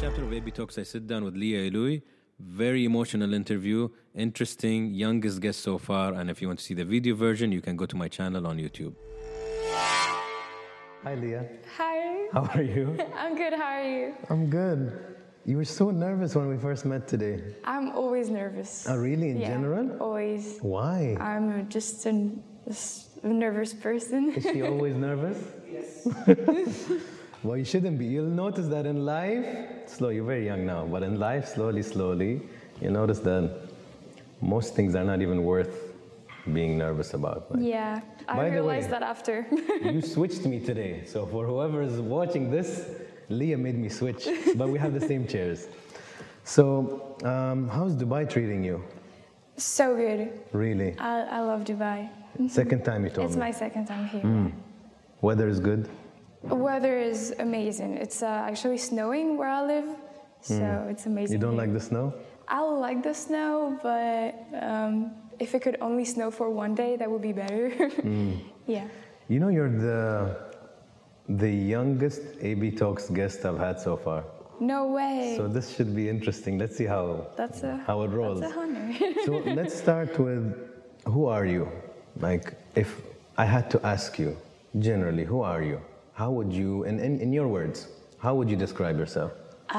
chapter of AB Talks, I sit down with Leah Eloui. Very emotional interview, interesting, youngest guest so far. And if you want to see the video version, you can go to my channel on YouTube. Hi, Leah. Hi. How are you? I'm good. How are you? I'm good. You were so nervous when we first met today. I'm always nervous. Oh, really? In general? Always. Why? I'm just a nervous person. Is she always nervous? Yes. Well, you shouldn't be. You'll notice that in life, you're very young now, but in life, slowly, you notice that most things are not even worth being nervous about. Like. Yeah, I realized that after. You switched me today, so for whoever is watching this, Leah made me switch, but we have the same chairs. So, how's Dubai treating you? So good. Really? I love Dubai. Second time you told me. It's my second time here. Weather is good? Weather is amazing. It's actually snowing where I live, so it's amazing. You don't like the snow? I like the snow, but if it could only snow for one day, that would be better. Yeah. You know, you're the youngest AB Talks guest I've had so far. No way. So this should be interesting. Let's see how it rolls. That's a honor. So let's start with, who are you? Like, if I had to ask you, generally, who are you? How would you, in your words, how would you describe yourself?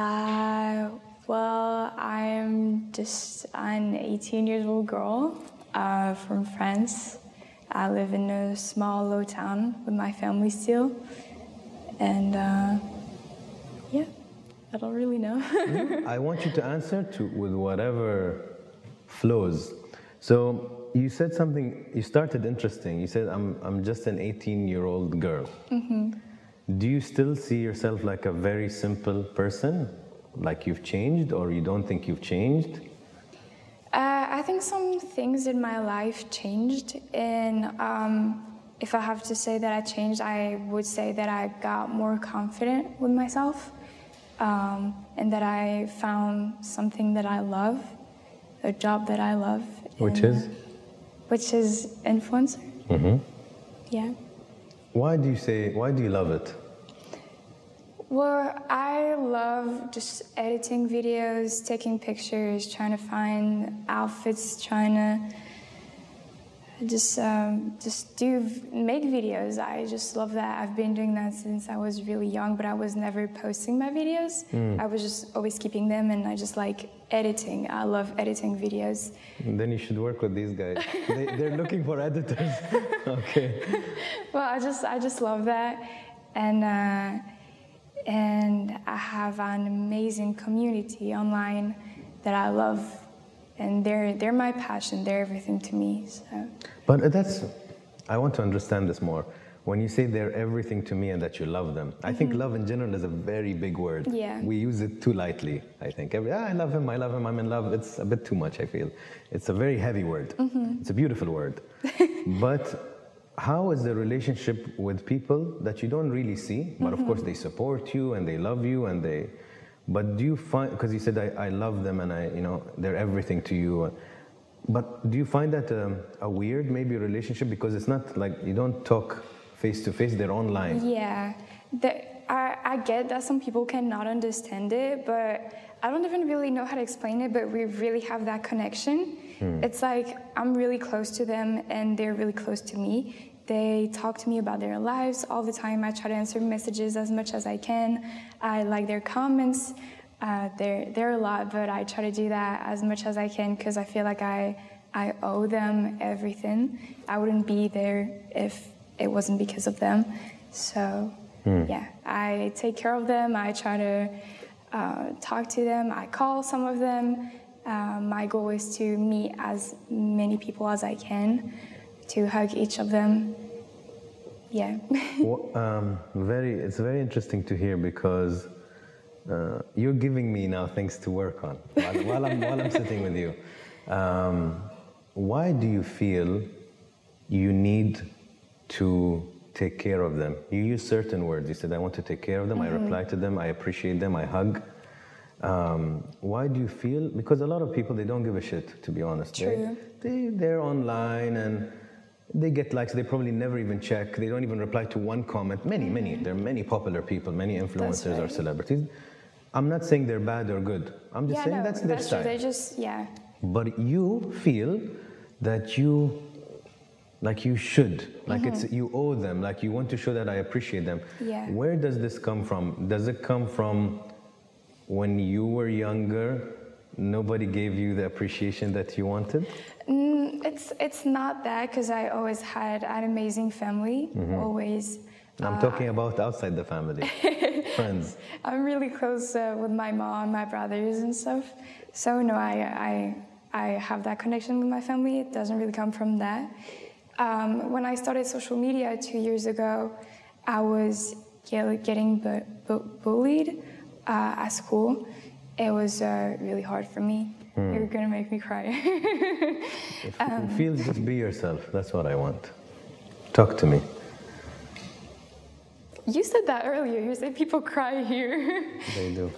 Well, I'm just an 18-year-old girl from France. I live in a small, low town with my family still. And yeah, I don't really know. I want you to answer with whatever flows. So you said something, you started interesting. You said, I'm just an 18-year-old girl. Mm-hmm. Do you still see yourself like a very simple person? Like you've changed, or you don't think you've changed? I think some things in my life changed. And if I have to say that I changed, I would say that I got more confident with myself. And that I found something that I love, a job that I love. Which is? Which is influencer. Mm-hmm. Yeah. Why do you love it? Well, I love just editing videos, taking pictures, trying to find outfits, trying to make videos. I just love that. I've been doing that since I was really young, but I was never posting my videos. I was just always keeping them, and I just like editing. I love editing videos. And then you should work with these guys. They're looking for editors. Okay. Well, I just love that, and I have an amazing community online that I love. And they're my passion. They're everything to me. So. But I want to understand this more. When you say they're everything to me and that you love them, I think love in general is a very big word. Yeah. We use it too lightly, I think. I love him, I'm in love. It's a bit too much, I feel. It's a very heavy word. It's a beautiful word. But how is the relationship with people that you don't really see, but of course they support you and they love you and they... But do you find, because you said I love them and they're everything to you, but do you find that a weird maybe relationship, because it's not like you don't talk face to face, they're online? Yeah, I get that some people cannot understand it, but I don't even really know how to explain it, but we really have that connection. It's like I'm really close to them and they're really close to me. They talk to me about their lives all the time. I try to answer messages as much as I can. I like their comments. They're a lot, but I try to do that as much as I can because I feel like I owe them everything. I wouldn't be there if it wasn't because of them. So, yeah, I take care of them. I try to talk to them. I call some of them. My goal is to meet as many people as I can, to hug each of them. Yeah. Well, it's very interesting to hear, because you're giving me now things to work on while I'm sitting with you. Why do you feel you need to take care of them? You use certain words. You said, I want to take care of them. I reply to them. I appreciate them. I hug. Why do you feel? Because a lot of people, they don't give a shit, to be honest. True. They're online and they get likes. They probably never even check. They don't even reply to one comment. Many. There are many popular people, many influencers or celebrities. I'm not saying they're bad or good. I'm just Yeah, saying no, that's their true. style. They just, yeah. But you feel that like you should, like you owe them, like you want to show that I appreciate them. Yeah. Where does this come from? Does it come from when you were younger, nobody gave you the appreciation that you wanted? It's not that, because I always had an amazing family, always. I'm talking about outside the family, friends. I'm really close with my mom, my brothers and stuff. So no, I have that connection with my family. It doesn't really come from that. When I started social media 2 years ago, I was getting bullied at school. It was really hard for me. You're gonna make me cry. It feels just be yourself. That's what I want. Talk to me. You said that earlier. You said people cry here. They do.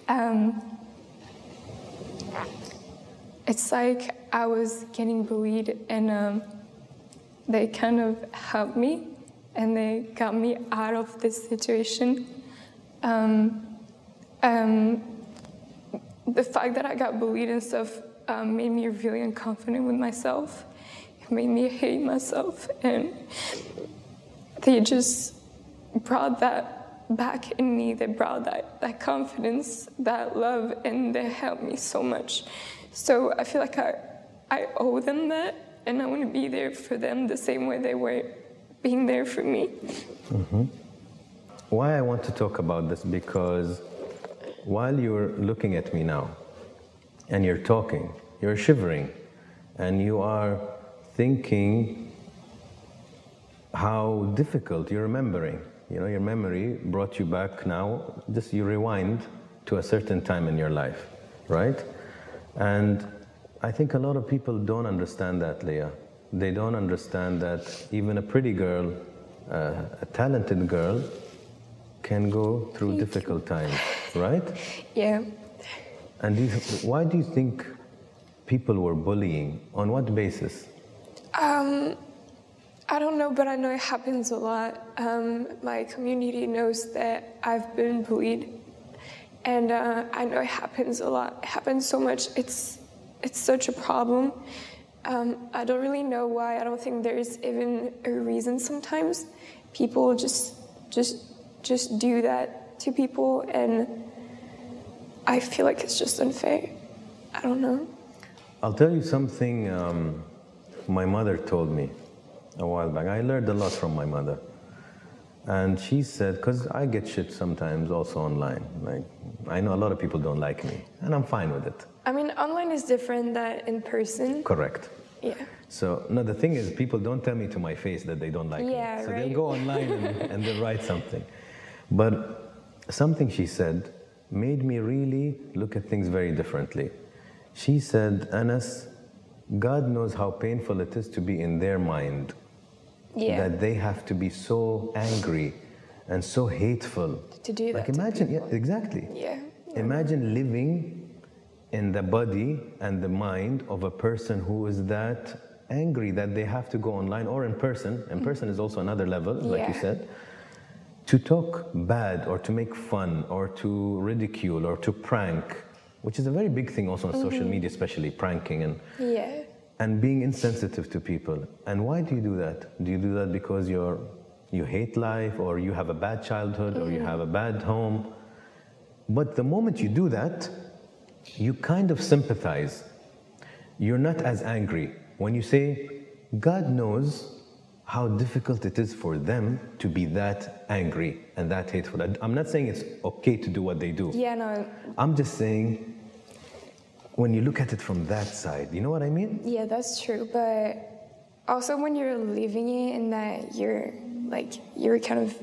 It's like I was getting bullied, and they kind of helped me, and they got me out of this situation. The fact that I got bullied and stuff made me really unconfident with myself. It made me hate myself, and they just brought that back in me. They brought that confidence, that love, and they helped me so much. So I feel like I owe them that, and I want to be there for them the same way they were being there for me. Why I want to talk about this, because while you're looking at me now and you're talking, you're shivering, and you are thinking how difficult you're remembering. You know, your memory brought you back now, just you rewind to a certain time in your life, right? And I think a lot of people don't understand that, Leah. They don't understand that even a pretty girl, a talented girl, can go through difficult times, right? Yeah. And why do you think people were bullying? On what basis? I don't know, but I know it happens a lot. My community knows that I've been bullied, and I know it happens a lot. It happens so much. It's such a problem. I don't really know why. I don't think there's even a reason. Sometimes people just do that to people, and I feel like it's just unfair. I don't know. I'll tell you something my mother told me a while back. I learned a lot from my mother. And she said, because I get shit sometimes also online. Like, I know a lot of people don't like me, and I'm fine with it. I mean, online is different than in person. Correct. Yeah. So, no, the thing is, people don't tell me to my face that they don't like me. Yeah, So right. they'll go online and they'll write something. But something she said made me really look at things very differently. She said, Anas, God knows how painful it is to be in their mind. Yeah. That they have to be so angry and so hateful. To do that Like to imagine, yeah, people. exactly. Yeah. Imagine living in the body and the mind of a person who is that angry that they have to go online or in person. In person is also another level, like you Yeah. said. To talk bad or to make fun or to ridicule or to prank, which is a very big thing also on social media, especially pranking and being insensitive to people. And why do you do that? Do you do that because you hate life, or you have a bad childhood, or you have a bad home? But the moment you do that, you kind of sympathize. You're not as angry. When you say, God knows how difficult it is for them to be that angry and that hateful. I'm not saying it's okay to do what they do. Yeah, no. I'm just saying, when you look at it from that side, you know what I mean? Yeah, that's true. But also when you're living it and that you're kind of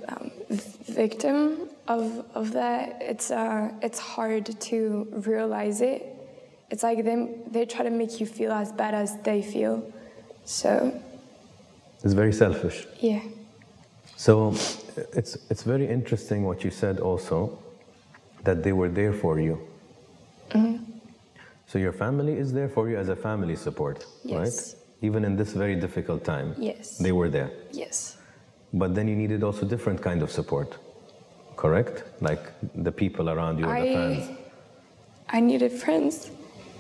victim of that, it's hard to realize it. It's like they try to make you feel as bad as they feel. So It's very selfish. yeah. So it's very interesting what you said also, that they were there for you. So your family is there for you as a family support, Yes. right? Even in this very difficult time, Yes. they were there. Yes. But then you needed also different kind of support, correct? Like the people around you, or the fans. I needed friends.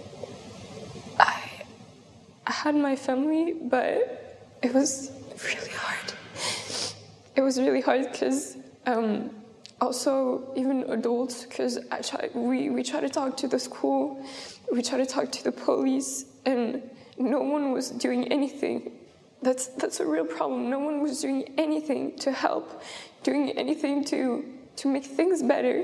I had my family, but it was really hard. It was really hard because also even adults, because we try to talk to the school, we try to talk to the police, and no one was doing anything. That's a real problem. No one was doing anything to help, doing anything to make things better.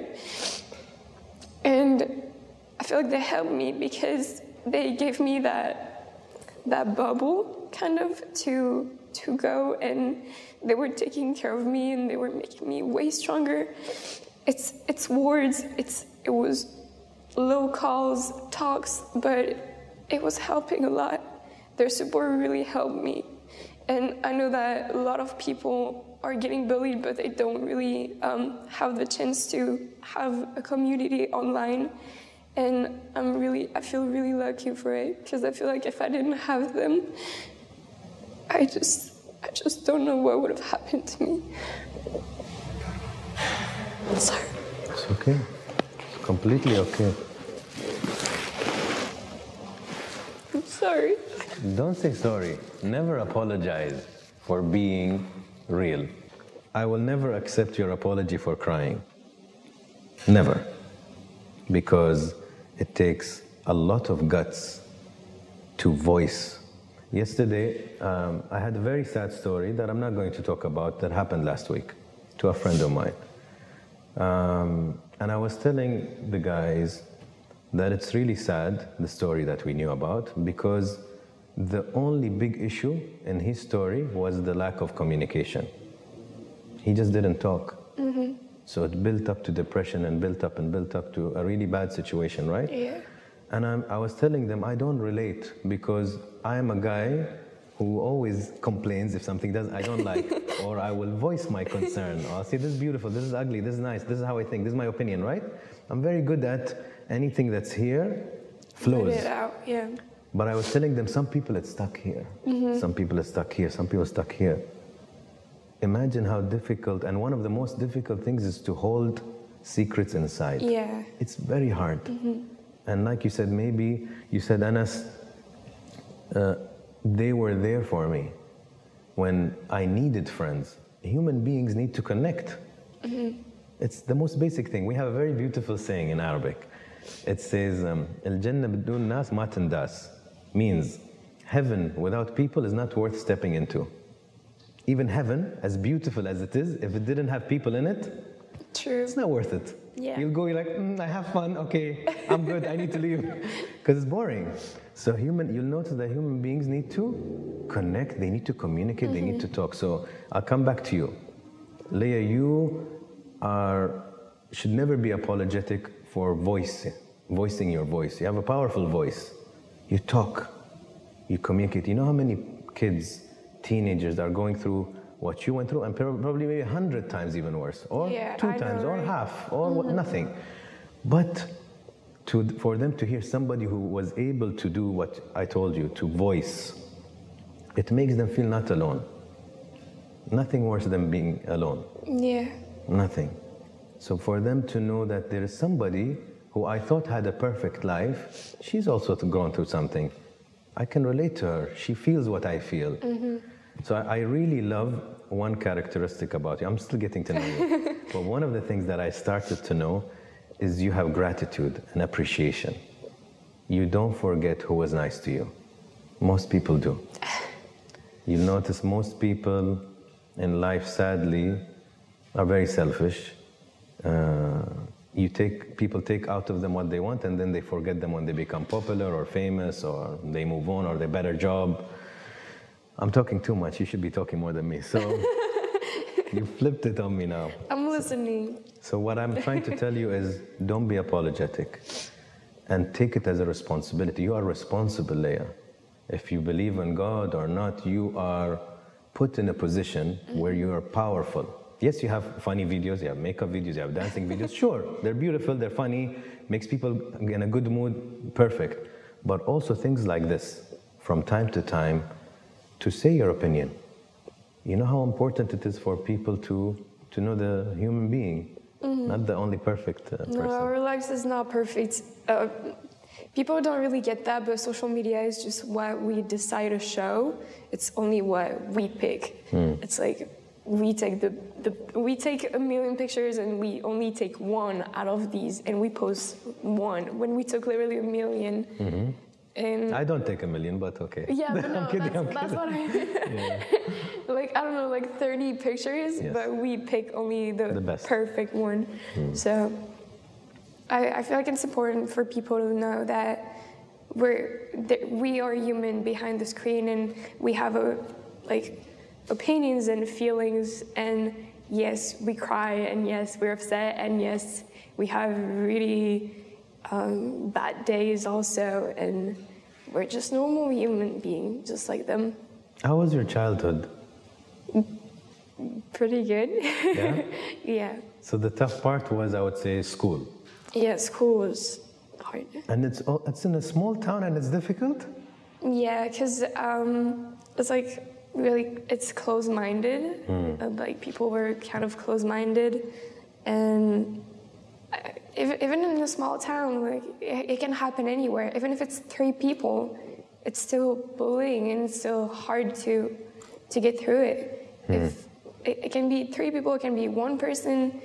And I feel like they helped me because they gave me that bubble kind of to go, and they were taking care of me and they were making me way stronger. It's words, it was low calls, talks, but it was helping a lot. Their support really helped me. And I know that a lot of people are getting bullied, but they don't really have the chance to have a community online. And I feel really lucky for it, because I feel like if I didn't have them, I just don't know what would have happened to me. I'm sorry. It's okay. It's completely okay. I'm sorry. Don't say sorry. Never apologize for being real. I will never accept your apology for crying. Never. Because it takes a lot of guts to voice. Yesterday, I had a very sad story that I'm not going to talk about that happened last week to a friend of mine. And I was telling the guys that it's really sad, the story that we knew about, because the only big issue in his story was the lack of communication. He just didn't talk. Mm-hmm. So it built up to depression and built up to a really bad situation, right? Yeah. And I was telling them, I don't relate, because I am a guy who always complains if something I don't like, or I will voice my concern. I'll say, this is beautiful, this is ugly, this is nice, this is how I think, this is my opinion, right? I'm very good at anything that's here flows. Let it out, yeah. But I was telling them, some people it's stuck here. Mm-hmm. Some people it's stuck here, some people are stuck here. Imagine how difficult, and one of the most difficult things is to hold secrets inside. Yeah. It's very hard. Mm-hmm. And like you said, maybe you said, Anas, they were there for me when I needed friends. Human beings need to connect. Mm-hmm. It's the most basic thing. We have a very beautiful saying in Arabic. It says, "Al-Jannah bidun nas ma tandas," means heaven without people is not worth stepping into. Even heaven, as beautiful as it is, if it didn't have people in it, true, it's not worth it. Yeah. You'll go, you're like, I have fun, okay, I'm good, I need to leave. Because it's boring. So you'll notice that human beings need to connect, they need to communicate, they need to talk. So I'll come back to you. Leah, you should never be apologetic for voicing your voice. You have a powerful voice. You talk, you communicate. You know how many kids, teenagers are going through what you went through, and probably maybe 100 times even worse, or 2 times, or half, or nothing. But for them to hear somebody who was able to do what I told you, to voice, it makes them feel not alone. Nothing worse than being alone. Yeah. Nothing. So for them to know that there is somebody who I thought had a perfect life, she's also gone through something. I can relate to her. She feels what I feel. Mm-hmm. So I really love one characteristic about you. I'm still getting to know you. But one of the things that I started to know is you have gratitude and appreciation. You don't forget who was nice to you. Most people do. You notice most people in life, sadly, are very selfish. People take out of them what they want, and then they forget them when they become popular or famous, or they move on, or they better job. I'm talking too much. You should be talking more than me. So you flipped it on me now. I'm listening. So what I'm trying to tell you is, don't be apologetic, and take it as a responsibility. You are responsible, Leah. If you believe in God or not, you are put in a position where you are powerful. Yes, you have funny videos, you have makeup videos, you have dancing videos. Sure, they're beautiful, they're funny, makes people in a good mood, perfect. But also things like this, from time to time, to say your opinion. You know how important it is for people to know the human being. not the only perfect person. No, our lives is not perfect. People don't really get that, but social media is just what we decide to show. It's only what we pick. It's like we take we take a million pictures and we only take one out of these and we post one when we took literally a million. And I don't take a million, but okay. yeah, but no, I'm kidding, that's what I Yeah. like, I don't know, like 30 pictures, Yes. but we pick only the best. perfect one. So I feel like it's important for people to know that we are human behind the screen, and we have opinions and feelings, and yes, we cry, and yes, we're upset, and yes, we have really bad days also, and we're just normal human beings, just like them. How was your childhood? Pretty good. Yeah? Yeah. So the tough part was, I would say, school. Yeah, school was hard. And it's in a small town and it's difficult? Yeah, because it's like really, it's closed-minded. Like people were kind of closed-minded, and even in a small town, like it can happen anywhere. Even if it's 3 people, it's still bullying, and it's still hard to get through it. If it can be 3 people, it can be 1 person.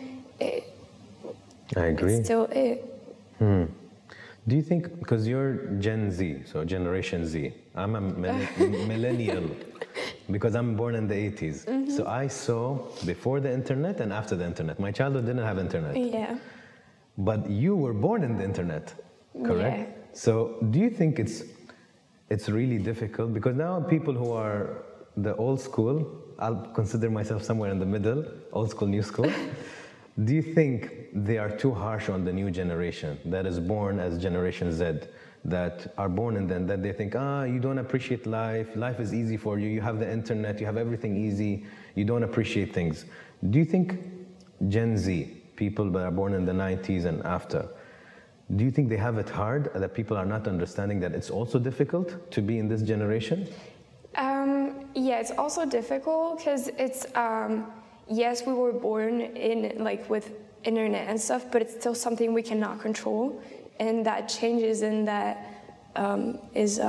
I agree. It's still it. Do you think, because you're Gen Z, so Generation Z, I'm a millennial, because I'm born in the 80s. So I saw before the internet and after the internet. My childhood didn't have internet. Yeah. But you were born in the internet, correct? Yeah. So do you think it's really difficult? Because now people who are the old school, I'll consider myself somewhere in the middle, old school, new school. Do you think they are too harsh on the new generation that is born as Generation Z, that are born and then that they think, you don't appreciate life, life is easy for you, you have the internet, you have everything easy, you don't appreciate things. Do you think Gen Z, people that are born in the 90s and after, do you think they have it hard, that people are not understanding that it's also difficult to be in this generation? Yeah, it's also difficult because it's, yes, we were born in with internet and stuff, but it's still something we cannot control, and that changes, and that is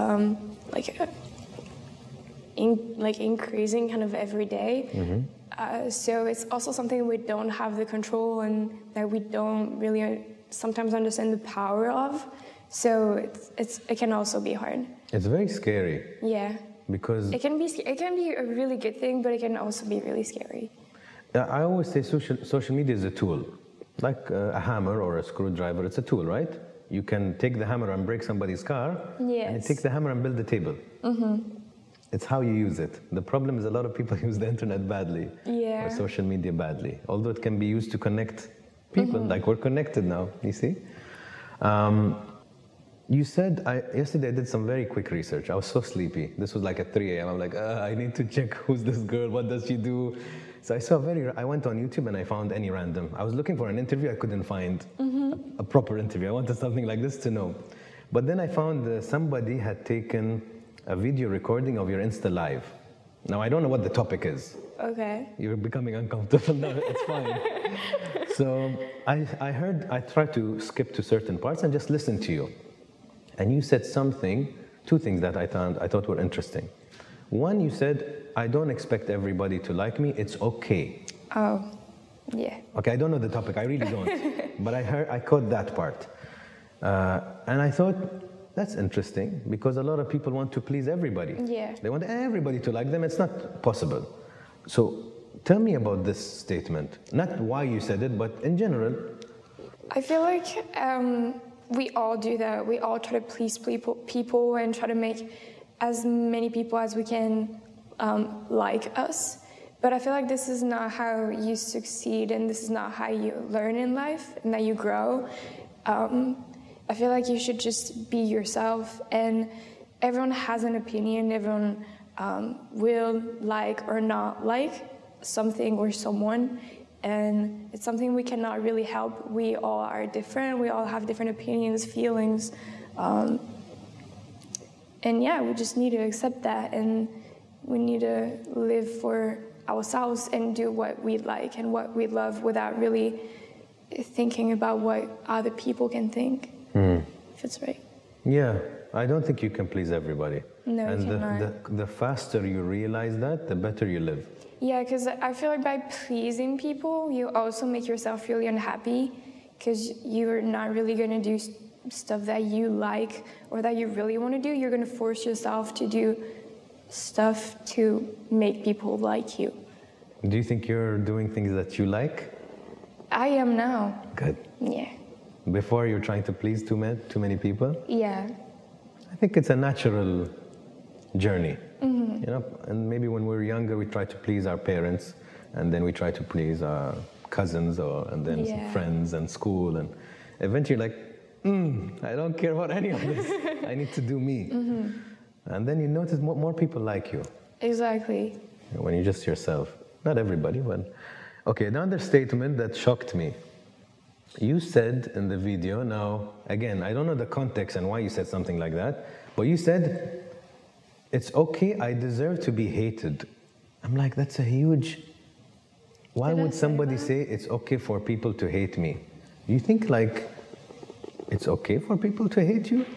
increasing kind of every day. So it's also something we don't have the control, and that we don't really sometimes understand the power of. So it can also be hard. It's very scary. Yeah. Because it can be a really good thing, but it can also be really scary. I always say social media is a tool, like a hammer or a screwdriver. It's a tool, right? You can take the hammer and break somebody's car, yes. and you take the hammer and build the table. It's how you use it. The problem is a lot of people use the internet badly, or social media badly, although it can be used to connect people, like we're connected now, you see? You said, yesterday I did some very quick research. I was so sleepy. This was like at 3 a.m. I'm like, I need to check who's this girl, what does she do? So I went on YouTube and I found any random. I was looking for an interview, I couldn't find a proper interview. I wanted something like this to know. But then I found somebody had taken a video recording of your Insta Live. Now I don't know what the topic is. Okay. You're becoming uncomfortable now, it's fine. So I tried to skip to certain parts and just listen to you. And you said two things that I thought were interesting. One, you said, I don't expect everybody to like me, it's okay. Oh, yeah. Okay, I don't know the topic, I really don't. But I caught that part. And I thought, that's interesting, because a lot of people want to please everybody. Yeah. They want everybody to like them, it's not possible. So tell me about this statement. Not why you said it, but in general. I feel like we all do that. We all try to please people and try to make as many people as we can like us. But I feel like this is not how you succeed, and this is not how you learn in life and that you grow. I feel like you should just be yourself, and everyone has an opinion. Everyone will like or not like something or someone, and it's something we cannot really help. We all are different. We all have different opinions, feelings, and yeah, we just need to accept that, and we need to live for ourselves and do what we like and what we love without really thinking about what other people can think, if it's right. Yeah, I don't think you can please everybody. No, and you cannot. the faster you realize that, the better you live. Yeah, because I feel like by pleasing people, you also make yourself really unhappy because you're not really going to do stuff that you like or that you really want to do. You're going to force yourself to do stuff to make people like you. Do you think you're doing things that you like? I am now. Good. Yeah. Before you're trying to please too many people? Yeah. I think it's a natural journey. You know, and maybe when we're younger, we try to please our parents, and then we try to please our cousins, and then friends and school, and eventually, like, I don't care about any of this. I need to do me. And then you notice more people like you. Exactly. When you're just yourself. Not everybody, but okay. Another statement that shocked me. You said in the video. Now, again, I don't know the context and why you said something like that, but you said, it's okay, I deserve to be hated. I'm like, that's a huge... Why would somebody say it's okay for people to hate me? Do you think, like, it's okay for people to hate you?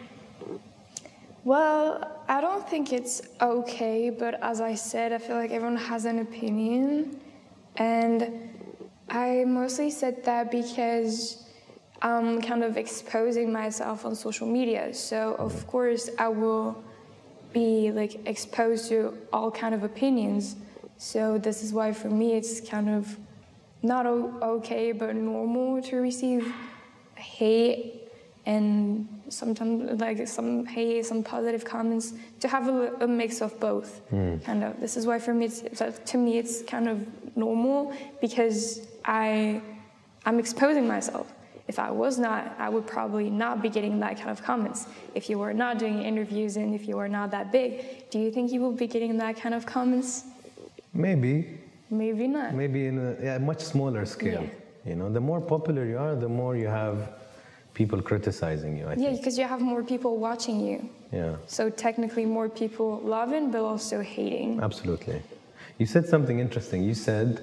Well, I don't think it's okay, but as I said, I feel like everyone has an opinion. And I mostly said that because I'm kind of exposing myself on social media. So, of course, I will be like exposed to all kind of opinions. So this is why for me it's kind of not okay but normal to receive hate and sometimes like some hate, some positive comments, to have a mix of both. Kind of. This is why for me to me it's kind of normal because I'm exposing myself. If I was not, I would probably not be getting that kind of comments. If you were not doing interviews and if you were not that big, do you think you will be getting that kind of comments? Maybe. Maybe not. Maybe in a much smaller scale. Yeah. You know, the more popular you are, the more you have people criticizing you, I think. Yeah, because you have more people watching you. Yeah. So technically more people loving, but also hating. Absolutely. You said something interesting. You said,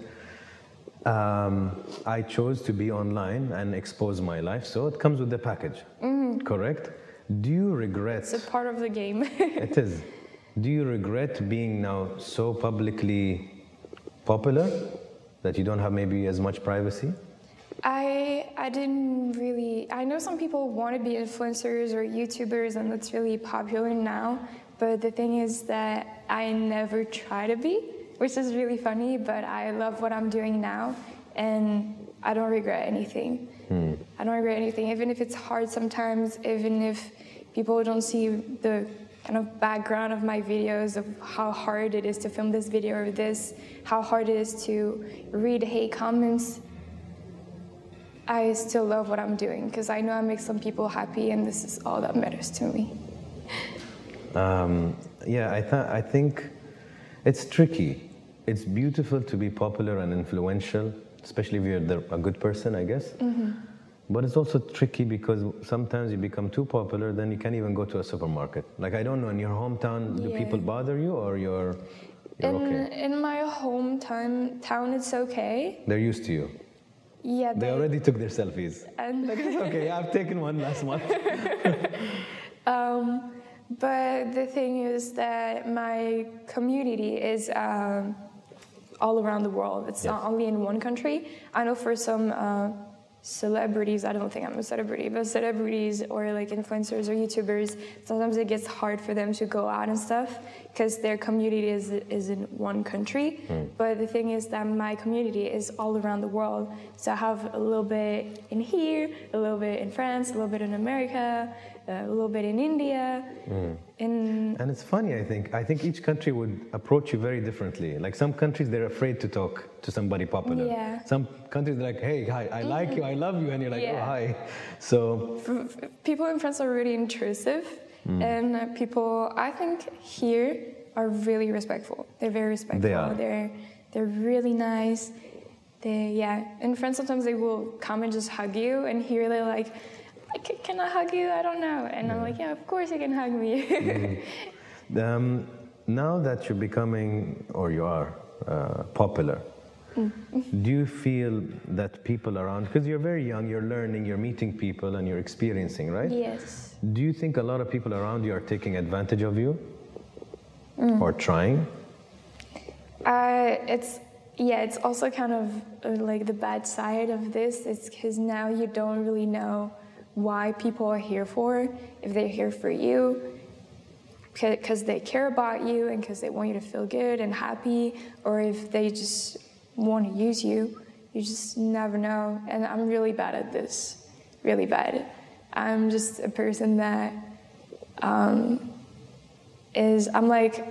I chose to be online and expose my life, so it comes with the package. Correct? Do you regret... It's a part of the game. It is. Do you regret being now so publicly popular that you don't have maybe as much privacy? I didn't really... I know some people want to be influencers or YouTubers, and that's really popular now, but the thing is that I never try to be, which is really funny, but I love what I'm doing now, and I don't regret anything. I don't regret anything, even if it's hard sometimes, even if people don't see the kind of background of my videos of how hard it is to film this video or this, how hard it is to read hate comments. I still love what I'm doing because I know I make some people happy, and this is all that matters to me. I think it's tricky. It's beautiful to be popular and influential, especially if you're a good person, I guess. But it's also tricky because sometimes you become too popular, then you can't even go to a supermarket. Like, I don't know, in your hometown, do people bother you, or you're okay? In my hometown, it's okay. They're used to you. Yeah, they already took their selfies. And like, it's okay, I've taken one last month. But the thing is that my community is all around the world. It's not only in one country. I know for some celebrities, I don't think I'm a celebrity, but celebrities or like influencers or YouTubers, sometimes it gets hard for them to go out and stuff because their community is in one country. But the thing is that my community is all around the world. So I have a little bit in here, a little bit in France, a little bit in America, a little bit in India. And it's funny, I think each country would approach you very differently. Like some countries, they're afraid to talk to somebody popular. Yeah. Some countries are like, hey, hi, I like you, I love you, and you're like, oh, hi. So people in France are really intrusive, and people, I think, here are really respectful. They're very respectful. They are. They're really nice. In France, sometimes they will come and just hug you, and here they're like, can I hug you? I don't know. And I'm like, yeah, of course you can hug me. Now that you're becoming, or you are, popular, Do you feel that people around, because you're very young, you're learning, you're meeting people, and you're experiencing, right? Yes. Do you think a lot of people around you are taking advantage of you? Or trying? It's also kind of like the bad side of this. It's because now you don't really know why people are here for, if they're here for you, because they care about you and because they want you to feel good and happy, or if they just want to use you. You just never know. And I'm really bad at this, really bad. I'm just a person that I'm like,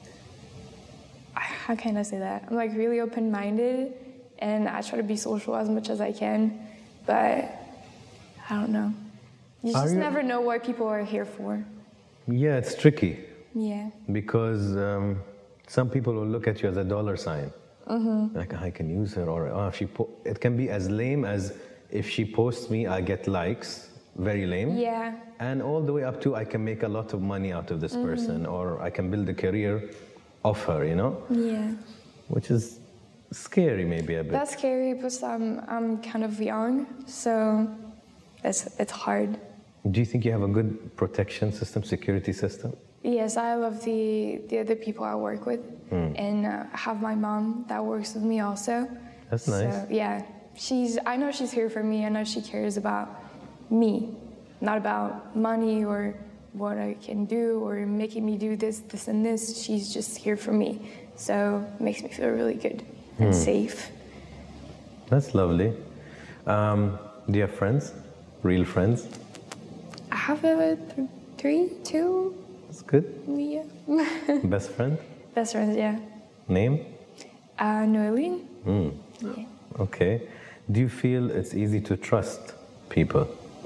how can I say that? I'm like really open-minded, and I try to be social as much as I can, but I don't know. You just never know what people are here for. Yeah, it's tricky. Yeah. Because some people will look at you as a dollar sign. Like, I can use her, or if it can be as lame as if she posts me, I get likes, very lame. Yeah. And all the way up to I can make a lot of money out of this person, or I can build a career off her, you know? Yeah. Which is scary, maybe a bit. That's scary, but I'm kind of young, so it's hard. Do you think you have a good protection system, security system? Yes, I love the other people I work with, and I have my mom that works with me also. That's nice. So, yeah, I know she's here for me. I know she cares about me, not about money or what I can do or making me do this, and this. She's just here for me. So it makes me feel really good and safe. That's lovely. Do you have friends? Real friends? I have two. That's good. Yeah. Best friend? Best friends, yeah. Name? Noeline. Yeah. Okay. Do you feel it's easy to trust people?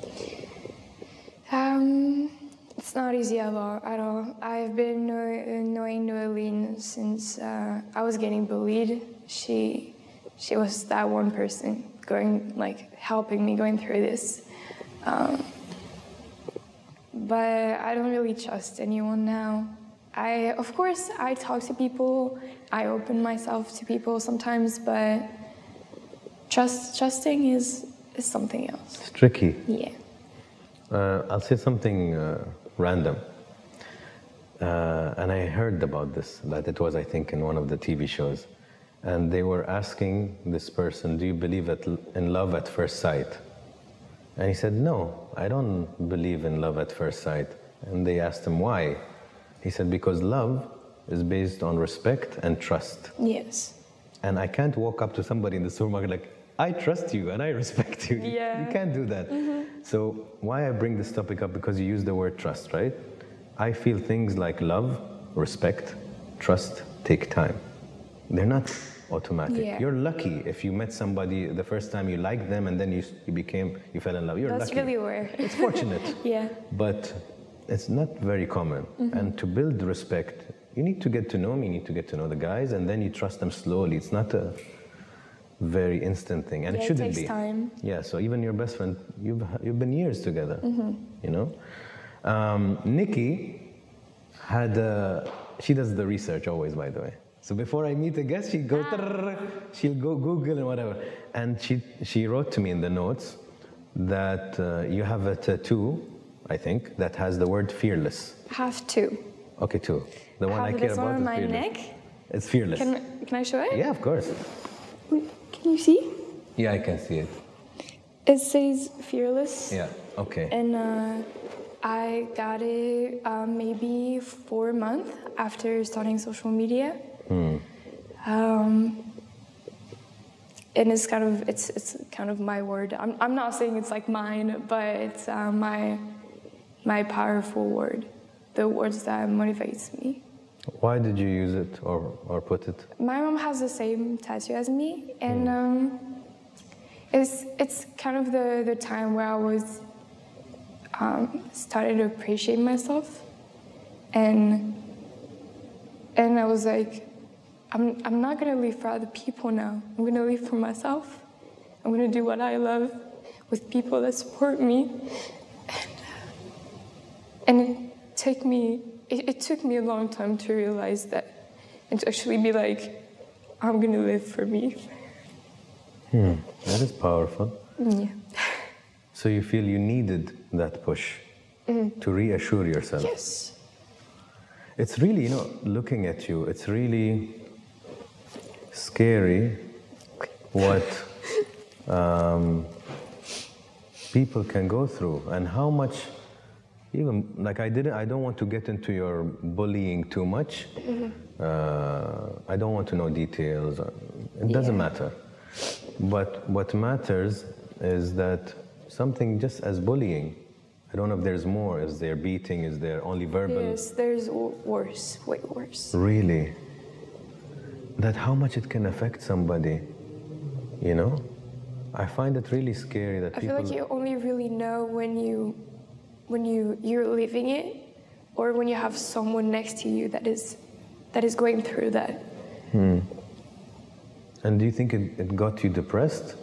It's not easy at all. I've been knowing Noeline since I was getting bullied. She was that one person helping me going through this. But I don't really trust anyone now. Of course, I talk to people. I open myself to people sometimes, but trusting is something else. It's tricky. Yeah. I'll say something random. And I heard about this, that it was, I think, in one of the TV shows. And they were asking this person, do you believe in love at first sight? And he said, no, I don't believe in love at first sight. And they asked him why. He said, because love is based on respect and trust. Yes. And I can't walk up to somebody in the supermarket like, I trust you and I respect you. Yeah. You can't do that. So why I bring this topic up, because you use the word trust, right? I feel things like love, respect, trust take time. They're not automatic. Yeah. You're lucky if you met somebody the first time you liked them and then you fell in love. You're That's lucky. really rare. It's fortunate. Yeah. But it's not very common. And to build respect, you need to get to know me, you need to get to know the guys, and then you trust them slowly. It's not a very instant thing, and it shouldn't be. It takes time. Yeah, so even your best friend, you've been years together, you know? Nikki she does the research always, by the way. So before I meet a guest, she'll go Google and whatever. And she wrote to me in the notes that you have a tattoo, I think, that has the word fearless. I have two. Okay, two. The one I care this about one on is my fearless. neck. It's fearless. Can I show it? Yeah, of course. Can you see? Yeah, I can see it. It says fearless. Yeah, okay. And I got it maybe 4 months after starting social media. And it's kind of my word. I'm not saying it's like mine, but it's my powerful word. The words that motivates me. Why did you use it or put it? My mom has the same tattoo as me, and it's kind of the time where I was started to appreciate myself, and I was like, I'm not gonna live for other people now. I'm gonna live for myself. I'm gonna do what I love with people that support me, and it took me a long time to realize that, and to actually be like, I'm gonna live for me. That is powerful. Yeah. So you feel you needed that push to reassure yourself. Yes. It's really, you know, looking at you, it's really scary what people can go through and how much, even like I don't want to get into your bullying too much. I don't want to know details. It doesn't matter. But what matters is that something just as bullying, I don't know if there's more. Is there beating? Is there only verbal? Yes, there's worse, way worse. Really? That how much it can affect somebody, you know? I find it really scary that I people... feel like you only really know when you're living it, or when you have someone next to you that is going through that. And do you think it got you depressed?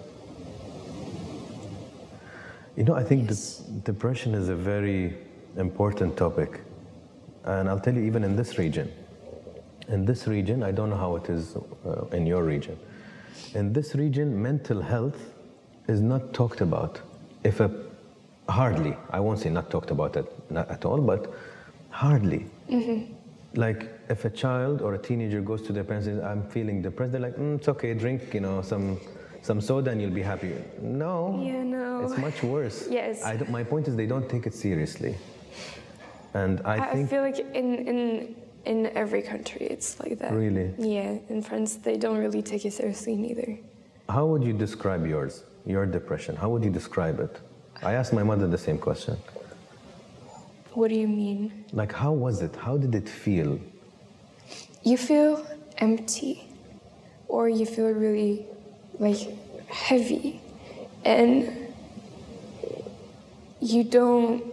You know, I think depression is a very important topic. And I'll tell you, even in this region. In this region, I don't know how it is in your region. In this region, mental health is not talked about. Hardly, I won't say not talked about not at all, but hardly. Like if a child or a teenager goes to their parents and says, I'm feeling depressed, they're like, it's okay, drink, you know, some soda and you'll be happy. No. Yeah, no. It's much worse. Yes. My point is they don't take it seriously. And I think... feel like in every country it's like that. Really? Yeah, in France they don't really take it seriously neither. How would you describe your depression? How would you describe it? I asked my mother the same question. What do you mean? Like, how was it? How did it feel? You feel empty, or you feel really like heavy, and you don't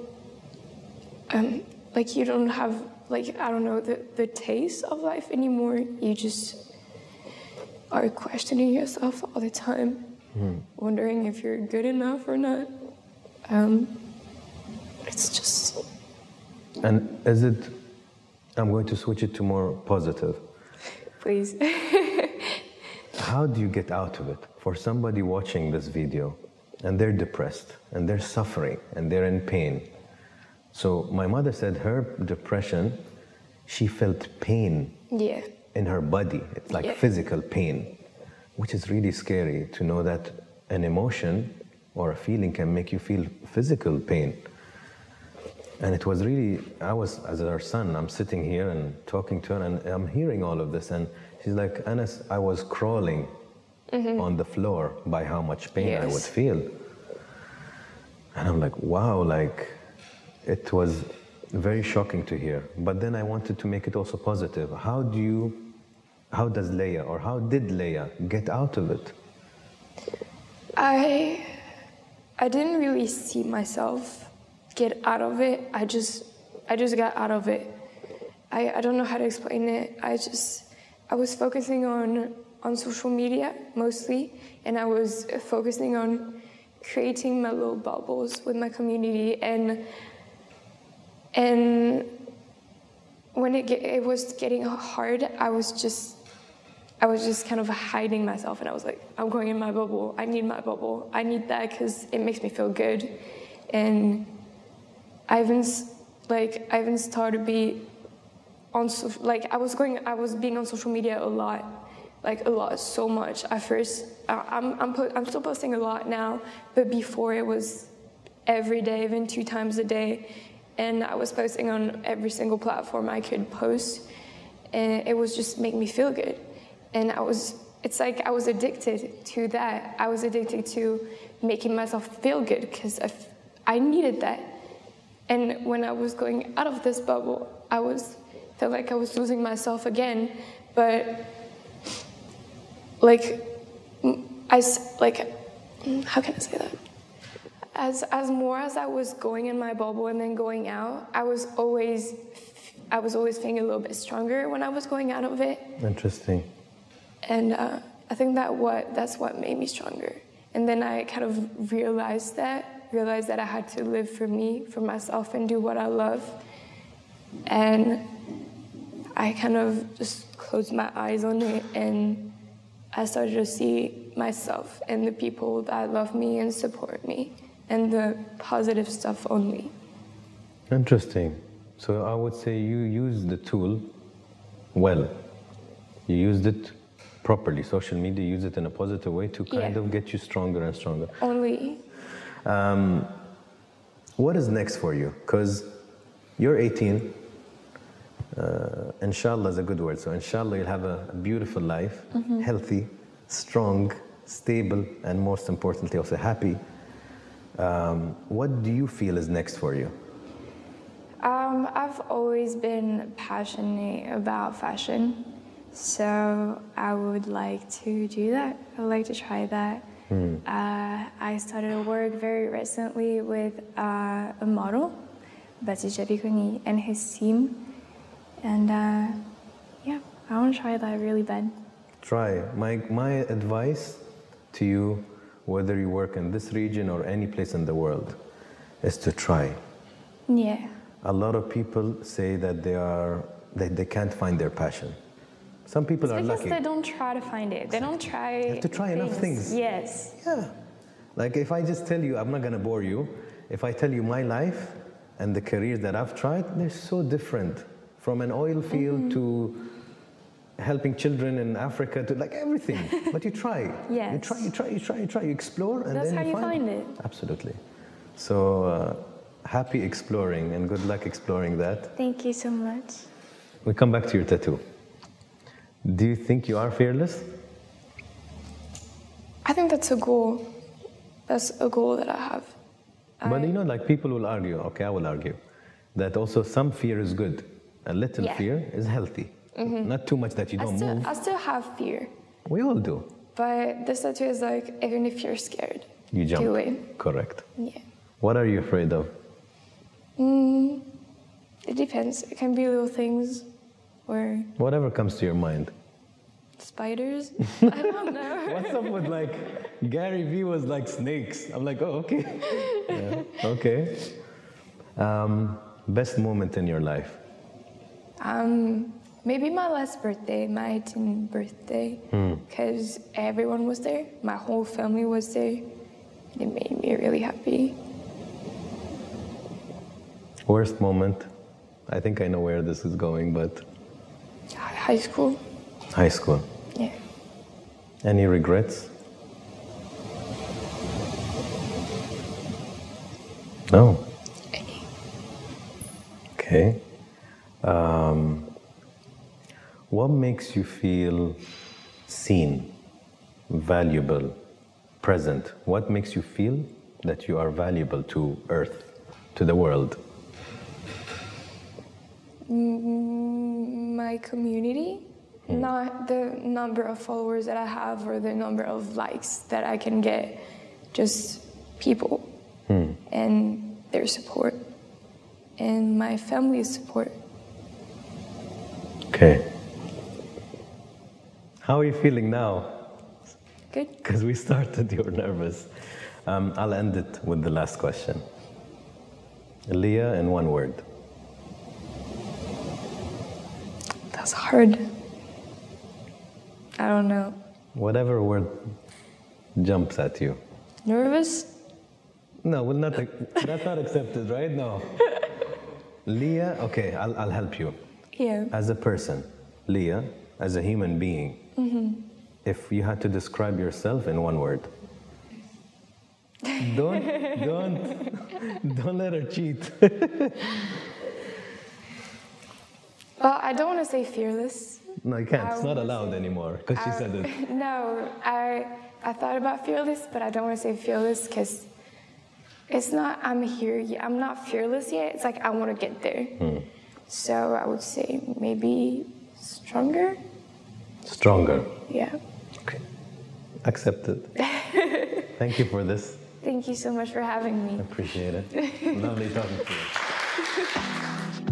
you don't have, like, I don't know, the taste of life anymore. You just are questioning yourself all the time, wondering if you're good enough or not. It's just... And is it... I'm going to switch it to more positive. Please. How do you get out of it? For somebody watching this video, and they're depressed, and they're suffering, and they're in pain. So my mother said her depression, she felt pain in her body. It's like physical pain, which is really scary to know that an emotion or a feeling can make you feel physical pain. And it was really, as her son, I'm sitting here and talking to her, and I'm hearing all of this, and she's like, Anas, I was crawling on the floor by how much pain I would feel. And I'm like, wow, like, it was very shocking to hear. But then I wanted to make it also positive. How does Leia, or how did Leia get out of it? I didn't really see myself get out of it. I just got out of it. I don't know how to explain it. I was focusing on social media mostly, and I was focusing on creating my little bubbles with my community, and when it was getting hard, I was just kind of hiding myself, and I was like, I'm going in my bubble. I need my bubble. I need that because it makes me feel good. And I even started to be on social, like I was being on social media a lot, so much. At first, I'm still posting a lot now, but before it was every day, even 2 times a day, and I was posting on every single platform I could post, and it was just making me feel good. And it's like I was addicted to that. I was addicted to making myself feel good because I needed that. And when I was going out of this bubble, felt like I was losing myself again. But how can I say that? As more as I was going in my bubble and then going out, I was always feeling a little bit stronger when I was going out of it. Interesting. And I think that's what made me stronger. And then I kind of realized that I had to live for me, for myself, and do what I love. And I kind of just closed my eyes on it, and I started to see myself and the people that love me and support me, and the positive stuff only. Interesting. So I would say you use the tool well. You used it properly. Social media, use it in a positive way to kind of get you stronger and stronger. Only. What is next for you? Because you're 18. Inshallah is a good word. So inshallah you'll have a beautiful life, healthy, strong, stable, and most importantly also happy. What do you feel is next for you? I've always been passionate about fashion, so I would like to do that. I would like to try that. I started work very recently with a model, Batija Bikuni, and his team. And yeah, I want to try that really bad. Try. My advice to you, whether you work in this region or any place in the world, is to try. Yeah. A lot of people say that they can't find their passion. Some people are lucky. Because they don't try to find it. They don't try. You have to try enough things. Yes. Yeah. Like if I just tell you, I'm not going to bore you. If I tell you my life and the careers that I've tried, they're so different. From an oil field to helping children in Africa to like everything. But you try. Yes. You try, you explore, and That's then how you find it. Absolutely. So happy exploring and good luck exploring that. Thank you so much. We come back to your tattoo. Do you think you are fearless? I think that's a goal. That's a goal that I have. But you know, like people will argue, okay, I will argue, that also some fear is good. A little fear is healthy. Not too much that you don't move. I still have fear. We all do. But this tattoo is like, even if you're scared, You jump. do it. Correct. Yeah. What are you afraid of? It depends. It can be little things or Whatever comes to your mind. spiders. I don't know. What's up with like Gary Vee was like snakes? I'm like, oh, okay. Yeah, okay. Best moment in your life? Maybe my last birthday, my 18th birthday, because everyone was there. My whole family was there. It made me really happy. Worst moment? I think I know where this is going, but High school. high school. Yeah. Any regrets? No. Okay. What makes you feel seen, valuable, present? What makes you feel that you are valuable to Earth, to the world? My community, not the number of followers that I have or the number of likes that I can get, just people and their support and my family's support. Okay. How are you feeling now? Good. Because we started, you're nervous. I'll end it with the last question. Leah, in one word. That's hard. I don't know. Whatever word jumps at you. Nervous? No, we'll not. That's not accepted, right? No. Leah, okay, I'll help you. Yeah. As a person, Leah, as a human being, if you had to describe yourself in one word, don't let her cheat. Well, I don't want to say fearless. No, you can't. It's not allowed anymore because she said it. No, I thought about fearless, but I don't want to say fearless because it's not I'm here yet. I'm not fearless yet. It's like I want to get there. So I would say maybe stronger. Stronger. Yeah. Okay. Accepted. Thank you for this. Thank you so much for having me. I appreciate it. Lovely talking to you.